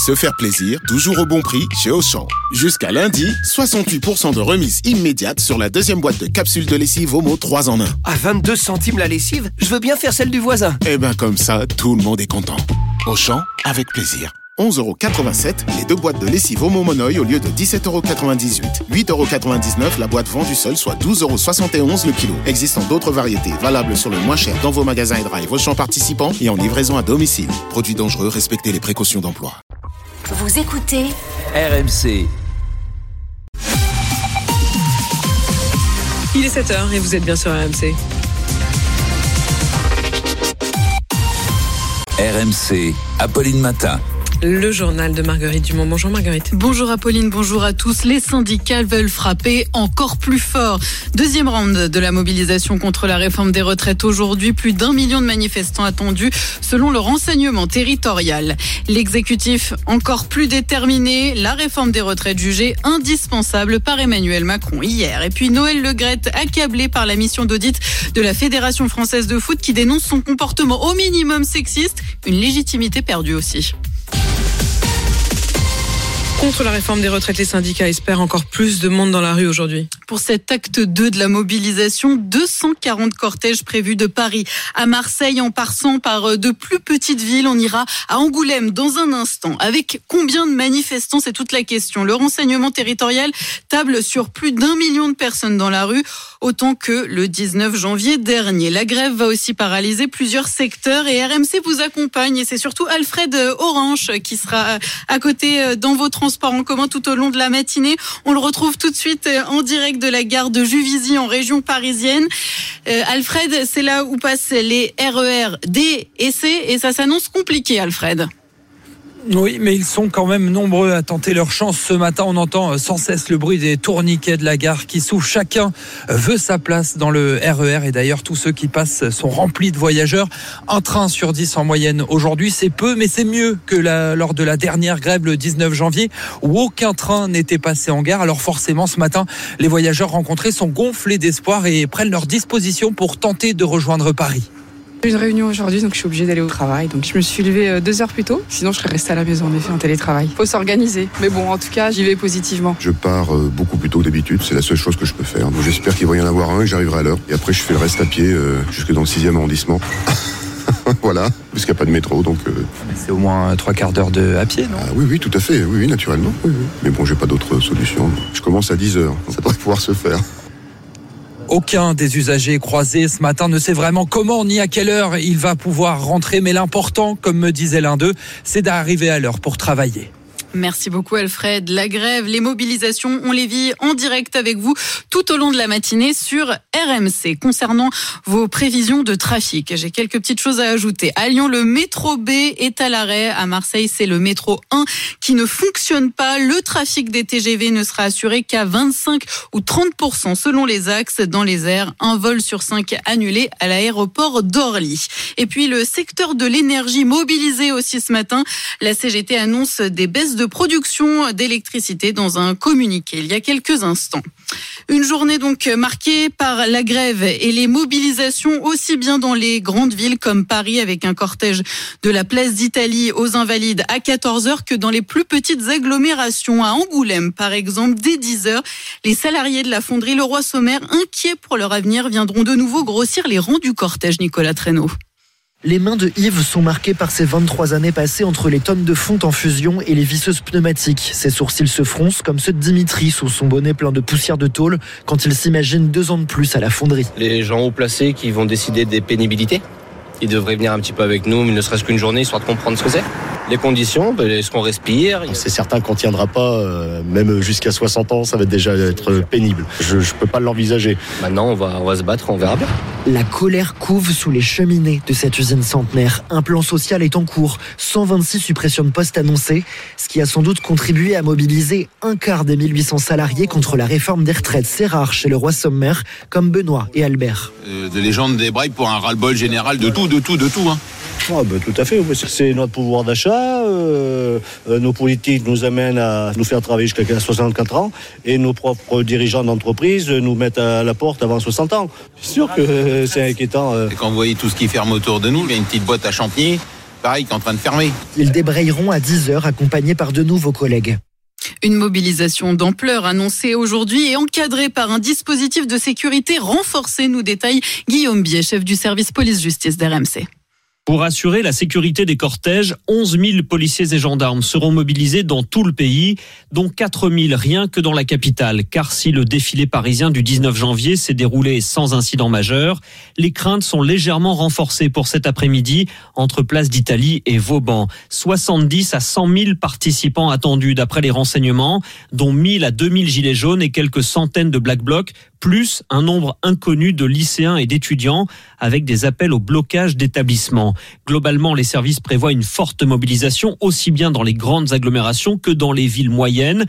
Se faire plaisir, toujours au bon prix chez Auchan. Jusqu'à lundi, 68% de remise immédiate sur la deuxième boîte de capsules de lessive Omo 3 en 1. À 22 centimes la lessive, je veux bien faire celle du voisin. Eh ben comme ça, tout le monde est content. Auchan, avec plaisir. 11,87€ les 2 boîtes de lessive Omo Monoï au lieu de 17,98€. 8,99€ la boîte vendue seule, soit 12,71€ le kilo. Existant d'autres variétés, valables sur le moins cher dans vos magasins et drive Auchan participants et en livraison à domicile. Produits dangereux, respectez les précautions d'emploi. Vous écoutez RMC. Il est 7h et vous êtes bien sur RMC. RMC, Apolline Matin. Le journal de Marguerite Dumont. Bonjour Marguerite. Bonjour Apolline, bonjour à tous. Les syndicats veulent frapper encore plus fort. Deuxième round de la mobilisation contre la réforme des retraites aujourd'hui. Plus d'1 million de manifestants attendus selon le renseignement territorial. L'exécutif encore plus déterminé. La réforme des retraites jugée indispensable par Emmanuel Macron hier. Et puis Noël Le Graët accablé par la mission d'audit de la Fédération française de foot qui dénonce son comportement au minimum sexiste. Une légitimité perdue aussi. Contre la réforme des retraites, les syndicats espèrent encore plus de monde dans la rue aujourd'hui. Pour cet acte 2 de la mobilisation, 240 cortèges prévus de Paris à Marseille en passant par de plus petites villes. On ira à Angoulême dans un instant. Avec combien de manifestants, c'est toute la question. Le renseignement territorial table sur plus d'1 million de personnes dans la rue, autant que le 19 janvier dernier. La grève va aussi paralyser plusieurs secteurs et RMC vous accompagne. Et c'est surtout Alfred Orange qui sera à côté dans vos transports en commun tout au long de la matinée. On le retrouve tout de suite en direct de la gare de Juvisy en région parisienne. Alfred, c'est là où passent les RER D et C et ça s'annonce compliqué, Alfred. Oui, mais ils sont quand même nombreux à tenter leur chance. Ce matin, on entend sans cesse le bruit des tourniquets de la gare qui s'ouvrent. Chacun veut sa place dans le RER et d'ailleurs, tous ceux qui passent sont remplis de voyageurs. Un train sur 10 en moyenne aujourd'hui, c'est peu, mais c'est mieux que lors de la dernière grève le 19 janvier où aucun train n'était passé en gare. Alors forcément, ce matin, les voyageurs rencontrés sont gonflés d'espoir et prennent leur disposition pour tenter de rejoindre Paris. J'ai une réunion aujourd'hui, donc je suis obligée d'aller au travail. Donc je me suis levée 2 heures plus tôt, sinon je serais restée à la maison en effet en télétravail. Faut s'organiser, mais bon, en tout cas, j'y vais positivement. Je pars beaucoup plus tôt que d'habitude, c'est la seule chose que je peux faire. Donc j'espère qu'il va y en avoir un et j'arriverai à l'heure. Et après, je fais le reste à pied jusque dans le 6e arrondissement. Voilà, parce qu'il n'y a pas de métro, donc... C'est au moins 3 quarts d'heure à pied, non ? Oui, tout à fait, oui, naturellement. Oui. Mais bon, j'ai pas d'autre solution. Je commence à 10h, ça devrait pouvoir se faire. Aucun des usagers croisés ce matin ne sait vraiment comment ni à quelle heure il va pouvoir rentrer. Mais l'important, comme me disait l'un d'eux, c'est d'arriver à l'heure pour travailler. Merci beaucoup Alfred. La grève, les mobilisations, on les vit en direct avec vous tout au long de la matinée sur RMC. Concernant vos prévisions de trafic, j'ai quelques petites choses à ajouter. À Lyon, le métro B est à l'arrêt. À Marseille, c'est le métro 1 qui ne fonctionne pas. Le trafic des TGV ne sera assuré qu'à 25 ou 30% selon les axes. Dans les airs, un vol sur 5 annulé à l'aéroport d'Orly. Et puis le secteur de l'énergie mobilisé aussi ce matin. La CGT annonce des baisses de production d'électricité dans un communiqué il y a quelques instants. Une journée donc marquée par la grève et les mobilisations aussi bien dans les grandes villes comme Paris avec un cortège de la place d'Italie aux Invalides à 14h que dans les plus petites agglomérations à Angoulême par exemple dès 10h. Les salariés de la fonderie Leroy-Somer inquiets pour leur avenir viendront de nouveau grossir les rangs du cortège. Nicolas Traîneau. Les mains de Yves sont marquées par ces 23 années passées entre les tonnes de fonte en fusion et les visseuses pneumatiques. Ses sourcils se froncent comme ceux de Dimitri sous son bonnet plein de poussière de tôle quand il s'imagine 2 ans de plus à la fonderie. Les gens haut placés qui vont décider des pénibilités, ils devraient venir un petit peu avec nous, ne serait-ce qu'une journée, histoire de comprendre ce que c'est. Les conditions, ce qu'on respire. C'est certain qu'on ne tiendra pas, même jusqu'à 60 ans, ça va déjà être pénible. Je ne peux pas l'envisager. Maintenant, on va se battre, on verra bien. La colère couve sous les cheminées de cette usine centenaire. Un plan social est en cours. 126 suppressions de postes annoncées, ce qui a sans doute contribué à mobiliser un quart des 1800 salariés contre la réforme des retraites. C'est rare chez Leroy-Somer, comme Benoît et Albert. Les gens débraillent pour un ras-le-bol général de tout. Hein. Tout à fait, c'est notre pouvoir d'achat, nos politiques nous amènent à nous faire travailler jusqu'à 64 ans et nos propres dirigeants d'entreprise nous mettent à la porte avant 60 ans. C'est sûr que c'est inquiétant. Et quand vous voyez tout ce qui ferme autour de nous, il y a une petite boîte à champignons, pareil, qui est en train de fermer. Ils débrayeront à 10h accompagnés par de nouveaux collègues. Une mobilisation d'ampleur annoncée aujourd'hui et encadrée par un dispositif de sécurité renforcé, nous détaille Guillaume Biet, chef du service police-justice d'RMC. Pour assurer la sécurité des cortèges, 11 000 policiers et gendarmes seront mobilisés dans tout le pays, dont 4 000 rien que dans la capitale. Car si le défilé parisien du 19 janvier s'est déroulé sans incident majeur, les craintes sont légèrement renforcées pour cet après-midi entre Place d'Italie et Vauban. 70 à 100 000 participants attendus d'après les renseignements, dont 1 000 à 2 000 gilets jaunes et quelques centaines de Black Blocs, plus un nombre inconnu de lycéens et d'étudiants avec des appels au blocage d'établissements. Globalement, les services prévoient une forte mobilisation aussi bien dans les grandes agglomérations que dans les villes moyennes.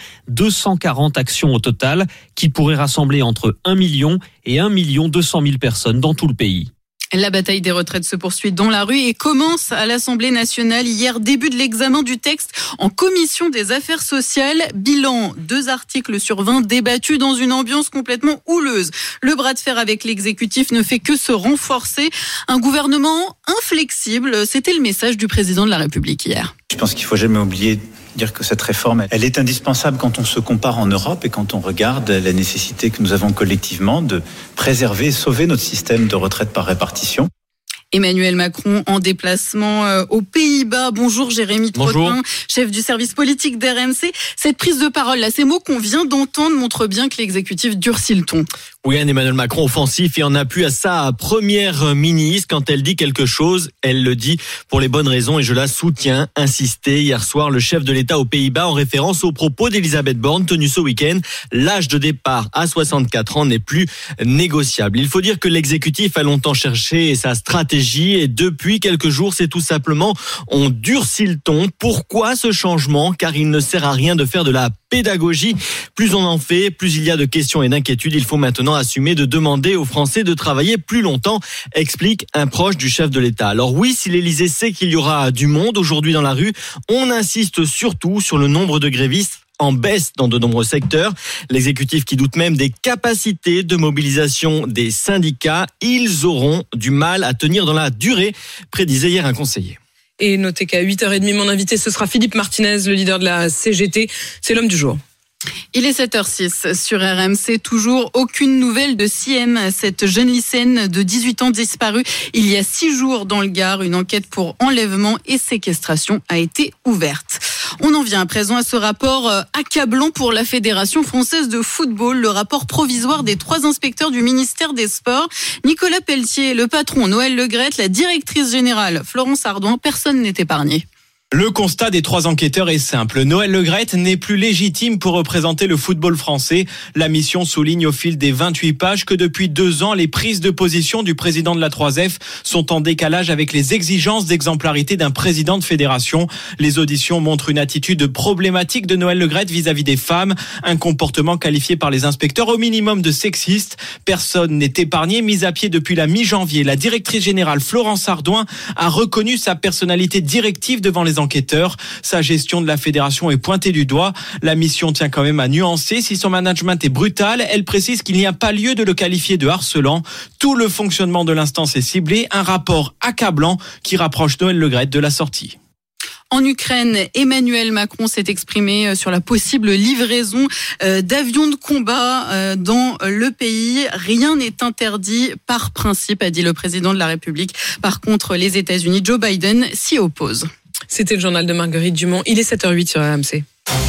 240 actions au total qui pourraient rassembler entre 1 million et 1 200 000 personnes dans tout le pays. La bataille des retraites se poursuit dans la rue et commence à l'Assemblée nationale. Hier, début de l'examen du texte en commission des affaires sociales. Bilan, 2 articles sur 20 débattus dans une ambiance complètement houleuse. Le bras de fer avec l'exécutif ne fait que se renforcer. Un gouvernement inflexible, c'était le message du président de la République hier. Je pense qu'il ne faut jamais oublier dire que cette réforme, elle est indispensable quand on se compare en Europe et quand on regarde la nécessité que nous avons collectivement de préserver et sauver notre système de retraite par répartition. Emmanuel Macron en déplacement aux Pays-Bas. Bonjour Jérémy Trottin, chef du service politique d'RMC. Cette prise de parole, là, ces mots qu'on vient d'entendre montrent bien que l'exécutif durcit le ton. Oui, un Emmanuel Macron offensif et en appui à sa première ministre. Quand elle dit quelque chose, elle le dit pour les bonnes raisons et je la soutiens. Insisté hier soir le chef de l'État aux Pays-Bas en référence aux propos d'Elisabeth Borne tenus ce week-end. L'âge de départ à 64 ans n'est plus négociable. Il faut dire que l'exécutif a longtemps cherché sa stratégie et depuis quelques jours, c'est tout simplement on durcit le ton. Pourquoi ce changement ? Car il ne sert à rien de faire de la pédagogie. Plus on en fait, plus il y a de questions et d'inquiétudes. Il faut maintenant assumer de demander aux Français de travailler plus longtemps, explique un proche du chef de l'État. Alors oui, si l'Élysée sait qu'il y aura du monde aujourd'hui dans la rue, on insiste surtout sur le nombre de grévistes en baisse dans de nombreux secteurs. L'exécutif qui doute même des capacités de mobilisation des syndicats. Ils auront du mal à tenir dans la durée, prédisait hier un conseiller. Et notez qu'à 8h30, mon invité, ce sera Philippe Martinez, le leader de la CGT. C'est l'homme du jour. Il est 7h06 sur RMC, toujours aucune nouvelle de Siem, cette jeune lycéenne de 18 ans disparue il y a 6 jours dans le Gard. Une enquête pour enlèvement et séquestration a été ouverte. On en vient à présent à ce rapport accablant pour la Fédération française de football, le rapport provisoire des 3 inspecteurs du ministère des Sports. Nicolas Pelletier, le patron Noël Le Graët, la directrice générale Florence Ardouin, personne n'est épargné. Le constat des 3 enquêteurs est simple. Noël Le Graët n'est plus légitime pour représenter le football français. La mission souligne au fil des 28 pages que depuis 2 ans, les prises de position du président de la 3F sont en décalage avec les exigences d'exemplarité d'un président de fédération. Les auditions montrent une attitude problématique de Noël Le Graët vis-à-vis des femmes. Un comportement qualifié par les inspecteurs au minimum de sexiste. Personne n'est épargné. Mise à pied depuis la mi-janvier, la directrice générale Florence Ardouin a reconnu sa personnalité directive devant les enquêteurs. Sa gestion de la fédération est pointée du doigt. La mission tient quand même à nuancer. Si son management est brutal, elle précise qu'il n'y a pas lieu de le qualifier de harcelant. Tout le fonctionnement de l'instance est ciblé. Un rapport accablant qui rapproche Noël Le Graët de la sortie. En Ukraine, Emmanuel Macron s'est exprimé sur la possible livraison d'avions de combat dans le pays. Rien n'est interdit par principe, a dit le président de la République. Par contre, les États-Unis, Joe Biden, s'y opposent. C'était le journal de Marguerite Dumont. Il est 7h08 sur RMC.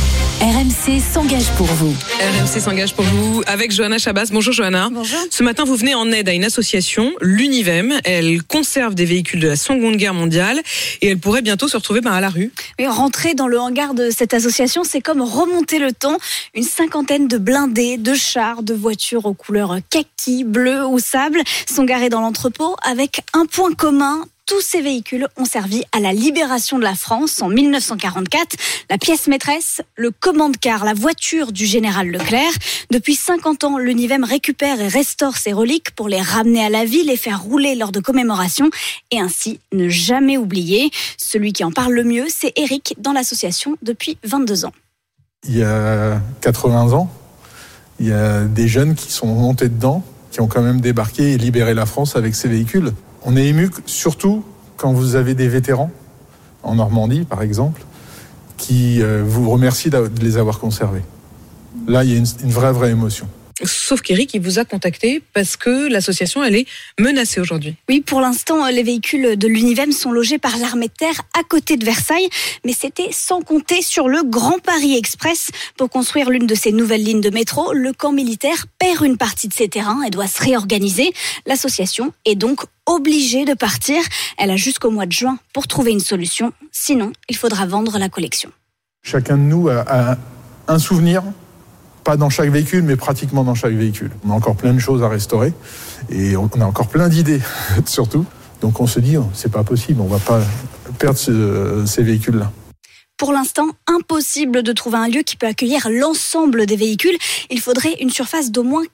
RMC s'engage pour vous. RMC s'engage pour vous avec Johanna Chabas. Bonjour Johanna. Bonjour. Ce matin, vous venez en aide à une association, l'Univem. Elle conserve des véhicules de la Seconde Guerre mondiale et elle pourrait bientôt se retrouver à la rue. Et rentrer dans le hangar de cette association, c'est comme remonter le temps. Une 50aine de blindés, de chars, de voitures aux couleurs kaki, bleu ou sable sont garés dans l'entrepôt avec un point commun. Tous ces véhicules ont servi à la libération de la France en 1944. La pièce maîtresse, le commande-car, la voiture du général Leclerc. Depuis 50 ans, l'Univem récupère et restaure ces reliques pour les ramener à la vie, les faire rouler lors de commémorations et ainsi ne jamais oublier. Celui qui en parle le mieux, c'est Eric dans l'association depuis 22 ans. Il y a 80 ans, il y a des jeunes qui sont montés dedans, qui ont quand même débarqué et libéré la France avec ces véhicules. On est ému surtout quand vous avez des vétérans en Normandie, par exemple, qui vous remercient de les avoir conservés. Là, il y a une vraie émotion. Sauf qu'Éric, il vous a contacté parce que l'association, elle est menacée aujourd'hui. Oui, pour l'instant, les véhicules de l'Univem sont logés par l'armée de terre à côté de Versailles. Mais c'était sans compter sur le Grand Paris Express. Pour construire l'une de ces nouvelles lignes de métro, le camp militaire perd une partie de ses terrains et doit se réorganiser. L'association est donc obligée de partir. Elle a jusqu'au mois de juin pour trouver une solution. Sinon, il faudra vendre la collection. Chacun de nous a un souvenir. Pas dans chaque véhicule, mais pratiquement dans chaque véhicule. On a encore plein de choses à restaurer et on a encore plein d'idées, surtout. Donc on se dit, c'est pas possible, on va pas perdre ces véhicules-là. Pour l'instant, impossible de trouver un lieu qui peut accueillir l'ensemble des véhicules. Il faudrait une surface d'au moins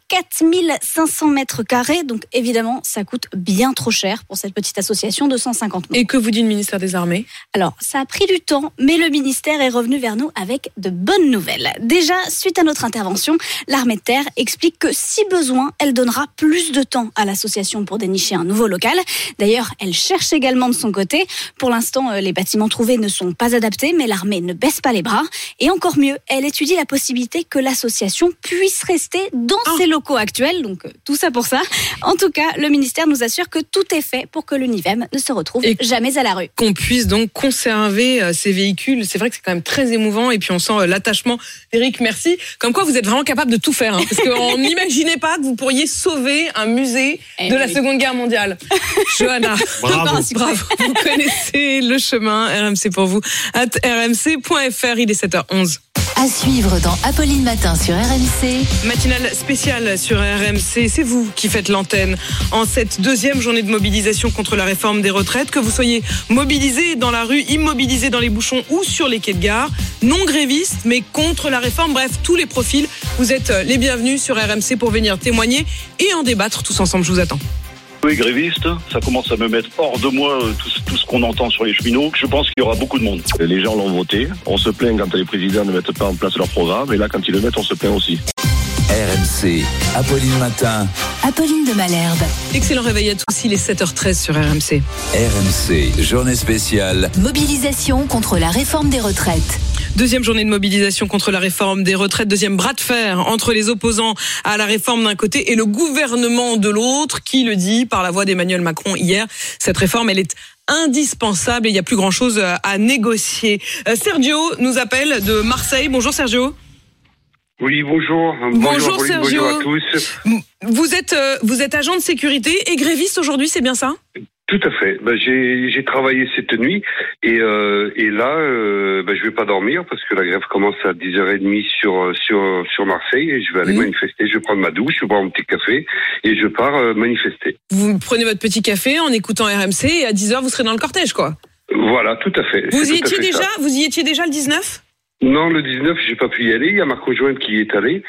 4500 mètres carrés. Donc évidemment, ça coûte bien trop cher pour cette petite association de 150 membres. Et que vous dit le ministère des Armées ? Alors, ça a pris du temps, mais le ministère est revenu vers nous avec de bonnes nouvelles. Déjà, suite à notre intervention, l'armée de terre explique que si besoin, elle donnera plus de temps à l'association pour dénicher un nouveau local. D'ailleurs, elle cherche également de son côté. Pour l'instant, les bâtiments trouvés ne sont pas adaptés, mais l'armée ne baisse pas les bras. Et encore mieux, elle étudie la possibilité que l'association puisse rester dans ses locaux actuels. Donc tout ça pour ça. En tout cas, le ministère nous assure que tout est fait pour que l'Univem ne se retrouve jamais à la rue. Qu'on puisse donc conserver ces véhicules. C'est vrai que c'est quand même très émouvant et puis on sent l'attachement. Éric, merci. Comme quoi vous êtes vraiment capable de tout faire. Hein, parce qu'on n'imaginait pas que vous pourriez sauver un musée de la Seconde Guerre mondiale. Johanna, bravo. Vous connaissez le chemin. RMC pour vous. @rmc.fr, il est 7h11. À suivre dans Apolline Matin sur RMC. Matinale spéciale sur RMC. C'est vous qui faites l'antenne en cette deuxième journée de mobilisation contre la réforme des retraites. Que vous soyez mobilisé dans la rue, immobilisé dans les bouchons ou sur les quais de gare, non gréviste mais contre la réforme. Bref, tous les profils. Vous êtes les bienvenus sur RMC pour venir témoigner et en débattre tous ensemble. Je vous attends. Oui, gréviste, ça commence à me mettre hors de moi tout ce qu'on entend sur les cheminots. Je pense qu'il y aura beaucoup de monde. Les gens l'ont voté. On se plaint quand les présidents ne mettent pas en place leur programme. Et là, quand ils le mettent, on se plaint aussi. RMC, Apolline Matin. Apolline de Malherbe. Excellent réveil à tous, il est 7h13 sur RMC. RMC, journée spéciale. Mobilisation contre la réforme des retraites. Deuxième journée de mobilisation contre la réforme des retraites, deuxième bras de fer entre les opposants à la réforme d'un côté et le gouvernement de l'autre, qui le dit par la voix d'Emmanuel Macron hier. Cette réforme, elle est indispensable et il n'y a plus grand-chose à négocier. Sergio nous appelle de Marseille. Bonjour Sergio. Oui, bonjour. Bonjour Sergio. Bonjour à tous. Vous êtes agent de sécurité et gréviste aujourd'hui, c'est bien ça ? Tout à fait. J'ai travaillé cette nuit et là, je vais pas dormir parce que la grève commence à 10h30 sur Marseille et je vais aller manifester. Je vais prendre ma douche, je vais boire un petit café et je pars manifester. Vous prenez votre petit café en écoutant RMC et à 10h vous serez dans le cortège, quoi. Voilà, tout à fait. Vous y étiez déjà le 19 ? Non, le 19, j'ai pas pu y aller. Il y a ma conjointe qui y est allée,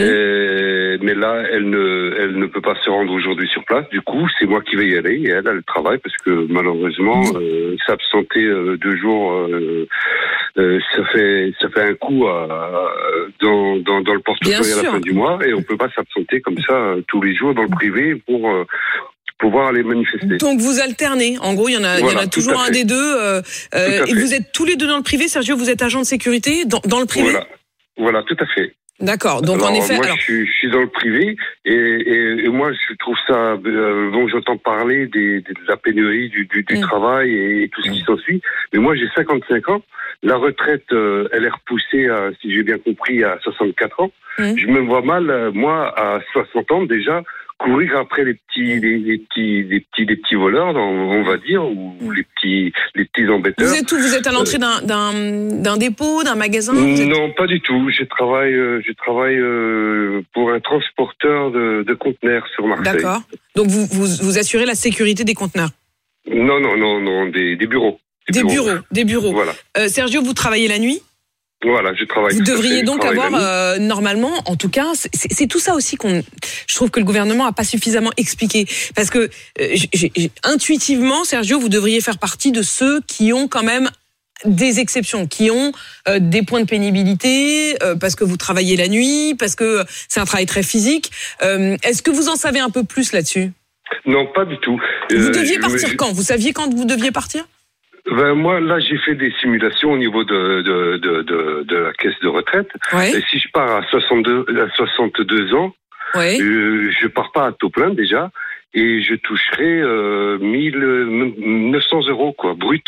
mais là, elle ne peut pas se rendre aujourd'hui sur place. Du coup, c'est moi qui vais y aller et elle travaille parce que malheureusement, s'absenter 2 jours, ça fait un coup dans le portefeuille à la fin du mois et on peut pas s'absenter comme ça tous les jours dans le privé pour pouvoir aller manifester. Donc vous alternez. En gros, il y en a toujours un des deux. Et vous êtes tous les deux dans le privé. Sergio, vous êtes agent de sécurité dans le privé. Voilà, tout à fait. D'accord. Donc en effet, moi, je suis dans le privé et moi je trouve ça bon. J'entends parler de la pénurie du travail et tout ce qui s'ensuit. Mais moi, j'ai 55 ans. La retraite, elle est repoussée, si j'ai bien compris, à 64 ans. Je me vois mal, moi, à 60 ans déjà, courir après les petits voleurs, on va dire, ou les petits embêteurs. Vous êtes où ? Vous êtes à l'entrée d'un dépôt, d'un magasin ? Non, pas du tout. Je travaille pour un transporteur de conteneurs sur Marseille. D'accord. Donc vous assurez la sécurité des conteneurs ? Non, des bureaux. Des bureaux. Voilà. Sergio, vous travaillez la nuit ? Voilà, je travaille. Vous devriez donc avoir, normalement, en tout cas, c'est tout ça aussi je trouve que le gouvernement a pas suffisamment expliqué. Parce que, intuitivement, Sergio, vous devriez faire partie de ceux qui ont quand même des exceptions, qui ont des points de pénibilité, parce que vous travaillez la nuit, parce que c'est un travail très physique. Est-ce que vous en savez un peu plus là-dessus ? Non, pas du tout. Vous deviez partir quand ? Vous saviez quand vous deviez partir ? Moi, là, j'ai fait des simulations au niveau de la caisse de retraite. Ouais. Et si je pars à 62 ans, je pars pas à taux plein déjà, et je toucherai 900 euros, quoi, brut.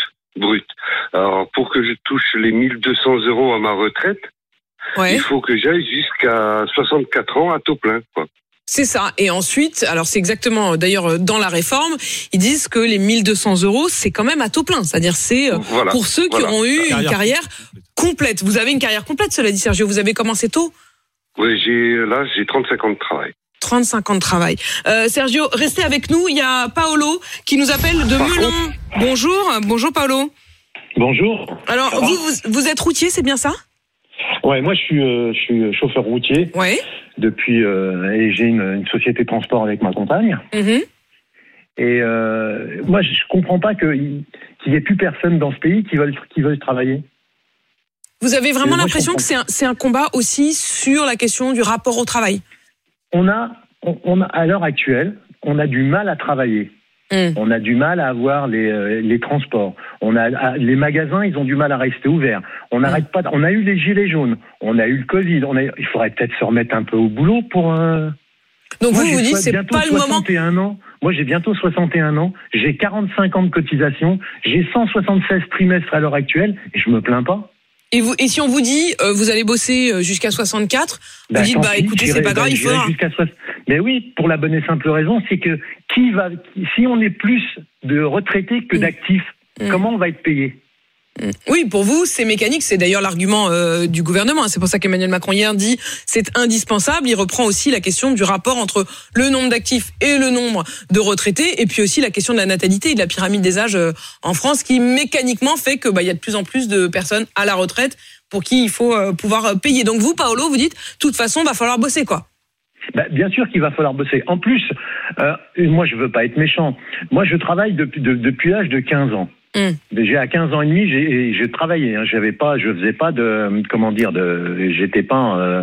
Alors, pour que je touche les 1200 euros à ma retraite, il faut que j'aille jusqu'à 64 ans à taux plein, quoi. C'est ça. Et ensuite, alors c'est exactement, d'ailleurs, dans la réforme, ils disent que les 1200 euros, c'est quand même à taux plein. C'est-à-dire, c'est pour ceux qui auront eu une carrière complète. Vous avez une carrière complète, cela dit, Sergio. Vous avez commencé tôt? Oui, j'ai 35 ans de travail. 35 ans de travail. Sergio, restez avec nous. Il y a Paolo qui nous appelle de Melun. Bonjour Paolo. Bonjour. Alors, vous êtes routier, c'est bien ça? Ouais, moi je suis chauffeur routier. Ouais. Depuis et j'ai une société de transport avec ma compagne. Mm-hmm. Et moi je comprends pas qu'il y ait plus personne dans ce pays qui veulent travailler. Vous avez vraiment l'impression que c'est un combat aussi sur la question du rapport au travail? On a à l'heure actuelle, on a du mal à travailler. On a du mal à avoir les transports. Les magasins, ils ont du mal à rester ouverts. On n'arrête pas. On a eu les gilets jaunes. On a eu le Covid. Il faudrait peut-être se remettre un peu au boulot pour. Donc vous dites c'est pas le moment. Moi j'ai bientôt 61 ans. J'ai 45 ans de cotisation. J'ai 176 trimestres à l'heure actuelle et je me plains pas. Et si on vous dit vous allez bosser jusqu'à 64, vous dites écoutez c'est pas grave, il faudra. Mais oui, pour la bonne et simple raison, c'est que si on est plus de retraités que d'actifs, comment on va être payé? Oui, pour vous, c'est mécanique. C'est d'ailleurs l'argument du gouvernement. C'est pour ça qu'Emmanuel Macron hier dit c'est indispensable. Il reprend aussi la question du rapport entre le nombre d'actifs et le nombre de retraités, et puis aussi la question de la natalité et de la pyramide des âges en France, qui mécaniquement fait que y a de plus en plus de personnes à la retraite pour qui il faut pouvoir payer. Donc vous, Paolo, vous dites de toute façon, va falloir bosser, quoi. Bien sûr qu'il va falloir bosser. En plus, moi je veux pas être méchant. Moi je travaille depuis l'âge de 15 ans. Déjà à 15 ans et demi, j'ai travaillé. Je faisais pas j'étais pas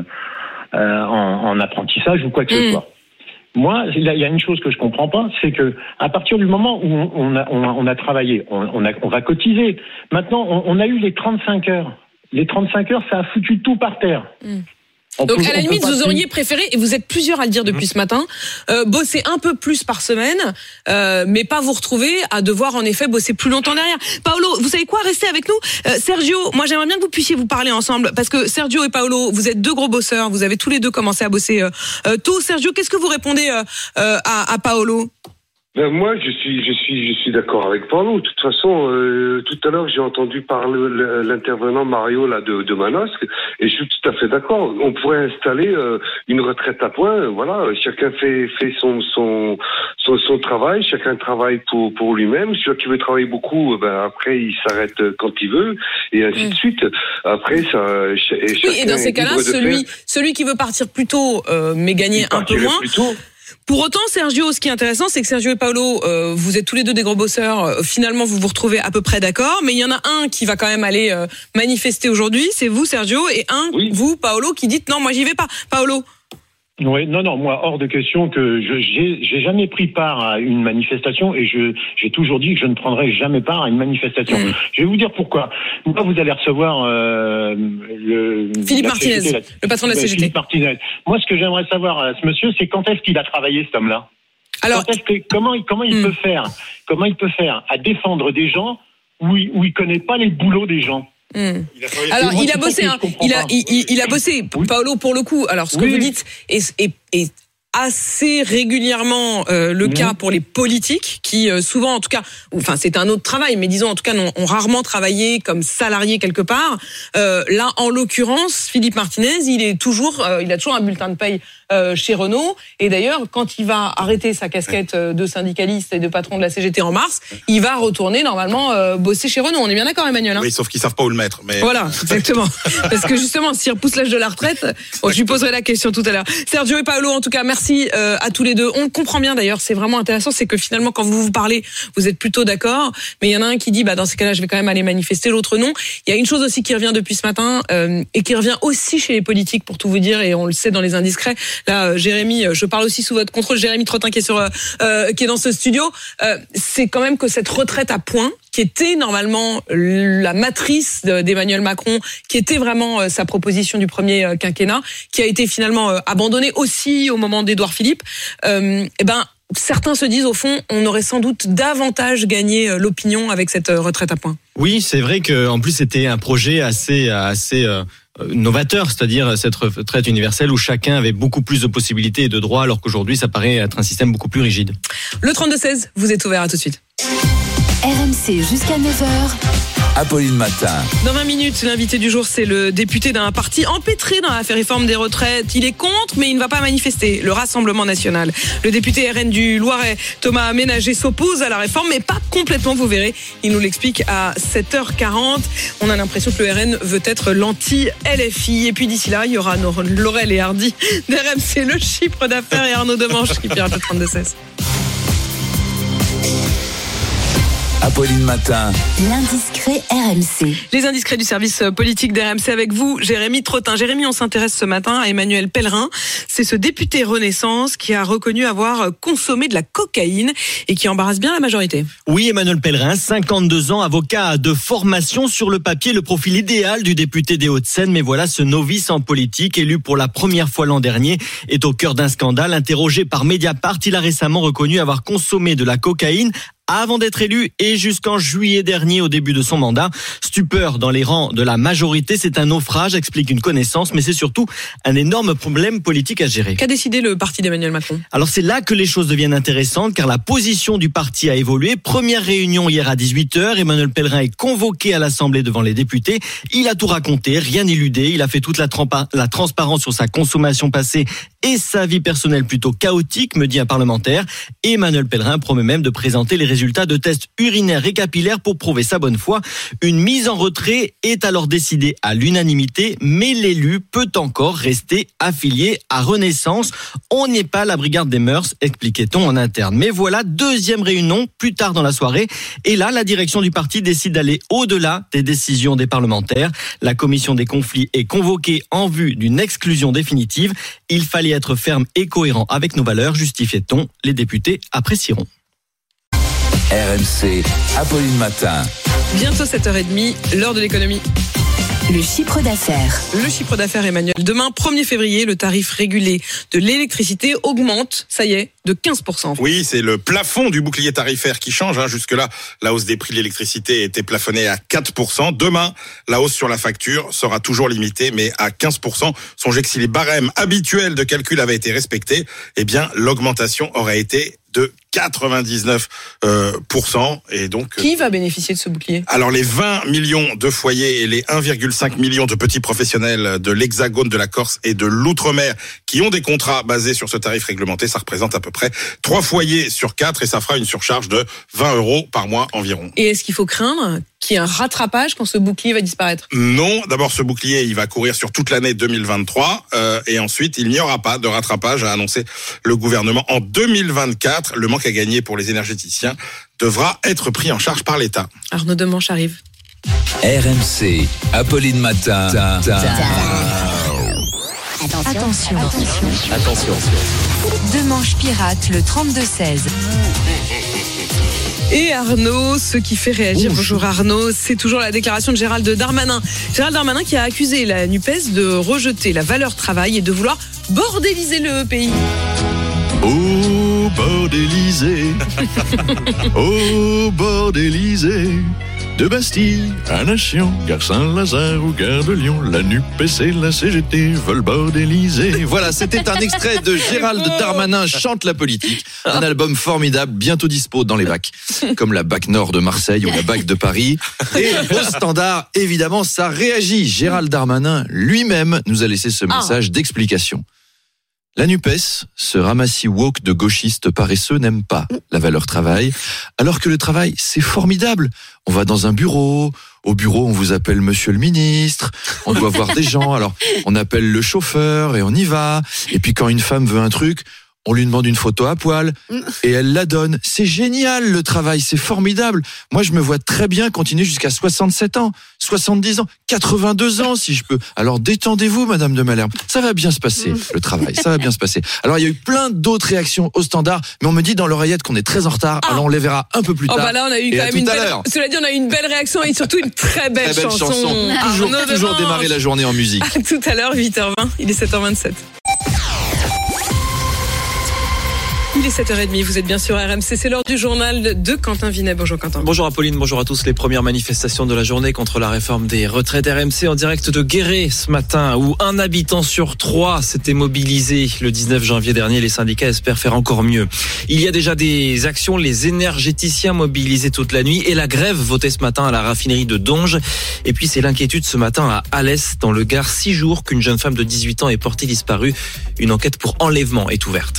en apprentissage ou quoi que ce soit. Moi, il y a une chose que je comprends pas, c'est que à partir du moment où on a travaillé, on va cotiser. Maintenant, on a eu les 35 heures. Les 35 heures, ça a foutu tout par terre. Donc à la limite, vous auriez préféré, et vous êtes plusieurs à le dire depuis ce matin, bosser un peu plus par semaine, mais pas vous retrouver à devoir en effet bosser plus longtemps derrière. Paolo, vous savez quoi, restez avec nous. Sergio, moi j'aimerais bien que vous puissiez vous parler ensemble, parce que Sergio et Paolo, vous êtes deux gros bosseurs, vous avez tous les deux commencé à bosser tôt. Sergio, qu'est-ce que vous répondez à Paolo? Moi, je suis d'accord avec Paolo. De toute façon, tout à l'heure, j'ai entendu parler l'intervenant Mario là de Manosque, et je suis tout à fait d'accord. On pourrait installer une retraite à points. Voilà, chacun fait son travail, chacun travaille pour lui-même. Celui qui veut travailler beaucoup, après il s'arrête quand il veut, et ainsi de suite. Après, ça. Et dans ces cas-là, celui qui veut partir plus tôt, mais gagner un peu moins. Pour autant, Sergio, ce qui est intéressant, c'est que Sergio et Paolo, vous êtes tous les deux des gros bosseurs. Finalement, vous vous retrouvez à peu près d'accord. Mais il y en a un qui va quand même aller manifester aujourd'hui. C'est vous, Sergio, et vous, Paolo, qui dites non, moi j'y vais pas. Paolo. Oui, non, moi, hors de question que j'ai jamais pris part à une manifestation, et j'ai toujours dit que je ne prendrai jamais part à une manifestation. Je vais vous dire pourquoi. Moi, vous allez recevoir Philippe Martinez, le patron de la CGT. Philippe Martinez. Moi, ce que j'aimerais savoir, ce monsieur, c'est quand est-ce qu'il a travaillé, cet homme-là? Alors, comment il peut faire à défendre des gens où il connaît pas les boulots des gens? Alors il a bossé, il a bossé. Paolo, pour le coup, alors ce que vous dites est assez régulièrement le cas pour les politiques qui souvent, en tout cas, enfin c'est un autre travail, mais disons en tout cas ont rarement travaillé comme salariés quelque part. Là, en l'occurrence, Philippe Martinez, il a toujours un bulletin de paye chez Renault. Et d'ailleurs, quand il va arrêter sa casquette de syndicaliste et de patron de la CGT en mars, il va retourner normalement bosser chez Renault. On est bien d'accord, Emmanuel, hein? Oui, sauf qu'ils savent pas où le mettre. Mais... Voilà, exactement. Parce que justement, s'il repousse l'âge de la retraite, je lui poserai la question tout à l'heure. Sergio et Paolo, en tout cas, merci à tous les deux. On comprend bien d'ailleurs, c'est vraiment intéressant, c'est que finalement, quand vous parlez, vous êtes plutôt d'accord. Mais il y en a un qui dit, dans ces cas-là, je vais quand même aller manifester, l'autre non. Il y a une chose aussi qui revient depuis ce matin et qui revient aussi chez les politiques, pour tout vous dire, et on le sait dans les indiscrets. Là, Jérémy, je parle aussi sous votre contrôle, Jérémy Trottin qui est dans ce studio. C'est quand même que cette retraite à points, qui était normalement la matrice d'Emmanuel Macron, qui était vraiment sa proposition du premier quinquennat, qui a été finalement abandonnée aussi au moment d'Édouard Philippe, certains se disent au fond, on aurait sans doute davantage gagné l'opinion avec cette retraite à points. Oui, c'est vrai qu'en plus c'était un projet assez novateur, c'est-à-dire cette retraite universelle où chacun avait beaucoup plus de possibilités et de droits, alors qu'aujourd'hui ça paraît être un système beaucoup plus rigide. Le 32-16 vous est ouvert, à tout de suite. RMC jusqu'à 9h. Apolline Matin. Dans 20 minutes, l'invité du jour, c'est le député d'un parti empêtré dans l'affaire réforme des retraites. Il est contre, mais il ne va pas manifester. Le Rassemblement national. Le député RN du Loiret, Thomas Ménager, s'oppose à la réforme, mais pas complètement, vous verrez. Il nous l'explique à 7h40. On a l'impression que le RN veut être l'anti-LFI. Et puis d'ici là, il y aura Laurel et Hardy d'RMC, le chiffre d'affaires, et Arnaud Demanche qui pirate le 32-16. Apolline Matin. L'indiscret RMC. Les indiscrets du service politique d'RMC avec vous, Jérémy Trottin. Jérémy, on s'intéresse ce matin à Emmanuel Pellerin. C'est ce député Renaissance qui a reconnu avoir consommé de la cocaïne et qui embarrasse bien la majorité. Oui, Emmanuel Pellerin, 52 ans, avocat de formation, sur le papier, le profil idéal du député des Hauts-de-Seine. Mais voilà, ce novice en politique, élu pour la première fois l'an dernier, est au cœur d'un scandale. Interrogé par Mediapart, il a récemment reconnu avoir consommé de la cocaïne avant d'être élu et jusqu'en juillet dernier, au début de son mandat. Stupeur dans les rangs de la majorité, c'est un naufrage, explique une connaissance, mais c'est surtout un énorme problème politique à gérer. Qu'a décidé le parti d'Emmanuel Macron ? Alors c'est là que les choses deviennent intéressantes, car la position du parti a évolué. Première réunion hier à 18h, Emmanuel Pellerin est convoqué à l'Assemblée devant les députés. Il a tout raconté, rien éludé, il a fait toute la transparence sur sa consommation passée et sa vie personnelle plutôt chaotique, me dit un parlementaire. Et Emmanuel Pellerin promet même de présenter les résultats de tests urinaires et capillaires pour prouver sa bonne foi. Une mise en retrait est alors décidée à l'unanimité, mais l'élu peut encore rester affilié à Renaissance. On n'est pas la brigade des mœurs, expliquait-on en interne. Mais voilà, deuxième réunion plus tard dans la soirée. Et là, la direction du parti décide d'aller au-delà des décisions des parlementaires. La commission des conflits est convoquée en vue d'une exclusion définitive. Il fallait être ferme et cohérent avec nos valeurs, justifiait-on. Les députés apprécieront. RMC, Apolline Matin. Bientôt 7h30, l'heure de l'économie. Le chiffre d'affaires. Le chiffre d'affaires, Emmanuel. Demain, 1er février, le tarif régulé de l'électricité augmente, ça y est, de 15%. Oui, c'est le plafond du bouclier tarifaire qui change. Jusque-là, la hausse des prix de l'électricité était plafonnée à 4%. Demain, la hausse sur la facture sera toujours limitée, mais à 15%. Songez que si les barèmes habituels de calcul avaient été respectés, eh bien, l'augmentation aurait été de 99%. Et donc, qui va bénéficier de ce bouclier ? Alors, les 20 millions de foyers et les 1,5 million de petits professionnels de l'Hexagone, de la Corse et de l'Outre-mer qui ont des contrats basés sur ce tarif réglementé, ça représente à peu près 3 foyers sur 4 et ça fera une surcharge de 20 € par mois environ. Et est-ce qu'il faut craindre qu'il y ait un rattrapage quand ce bouclier va disparaître ? Non, d'abord ce bouclier, il va courir sur toute l'année 2023 et ensuite il n'y aura pas de rattrapage, a annoncé le gouvernement. En 2024, le manque à gagner pour les énergéticiens devra être pris en charge par l'État. Arnaud Demanche arrive. RMC, Apolline Matin. Attention. Demanche pirate, le 32-16. Et Arnaud, ce qui fait réagir, bonjour Arnaud, c'est toujours la déclaration de Gérald Darmanin. Gérald Darmanin qui a accusé la NUPES de rejeter la valeur travail et de vouloir bordéliser le pays. Oh, bordéliser. Oh, bordéliser. De Bastille à Nation, gare Saint-Lazare ou gare de Lyon, la NUPES et la CGT veulent bordéliser. Voilà, c'était un extrait de Gérald Darmanin chante la politique. Un album formidable, bientôt dispo dans les bacs. Comme la BAC Nord de Marseille ou la BAC de Paris. Et au standard, évidemment, ça réagit. Gérald Darmanin lui-même nous a laissé ce message d'explication. La NUPES, ce ramassis woke de gauchistes paresseux, n'aime pas la valeur travail, alors que le travail, c'est formidable. On va dans un bureau, au bureau, on vous appelle monsieur le ministre, on doit voir des gens, alors on appelle le chauffeur et on y va. Et puis quand une femme veut un truc, On lui demande une photo à poil et elle la donne. C'est génial le travail, c'est formidable. Moi, je me vois très bien continuer jusqu'à 67 ans, 70 ans, 82 ans si je peux. Alors détendez-vous, Madame de Malherbe. Ça va bien se passer, le travail, ça va bien se passer. Alors, il y a eu plein d'autres réactions au standard, mais on me dit dans l'oreillette qu'on est très en retard. Alors, on les verra un peu plus tard. Oh bah là, on a eu quand même une belle... Cela dit, on a eu une belle réaction et surtout une très belle chanson. Toujours démarrer la journée en musique. À tout à l'heure, 8h20, il est 7h27. Il est 7h30, vous êtes bien sur RMC, c'est l'heure du journal de Quentin Vinet. Bonjour Quentin. Bonjour Apolline, bonjour à tous. Les premières manifestations de la journée contre la réforme des retraites. RMC en direct de Guéret ce matin, où un habitant sur 3 s'était mobilisé le 19 janvier dernier. Les syndicats espèrent faire encore mieux. Il y a déjà des actions, les énergéticiens mobilisés toute la nuit et la grève votée ce matin à la raffinerie de Donge. Et puis c'est l'inquiétude ce matin à Alès, dans le Gard. 6 jours qu'une jeune femme de 18 ans est portée disparue. Une enquête pour enlèvement est ouverte.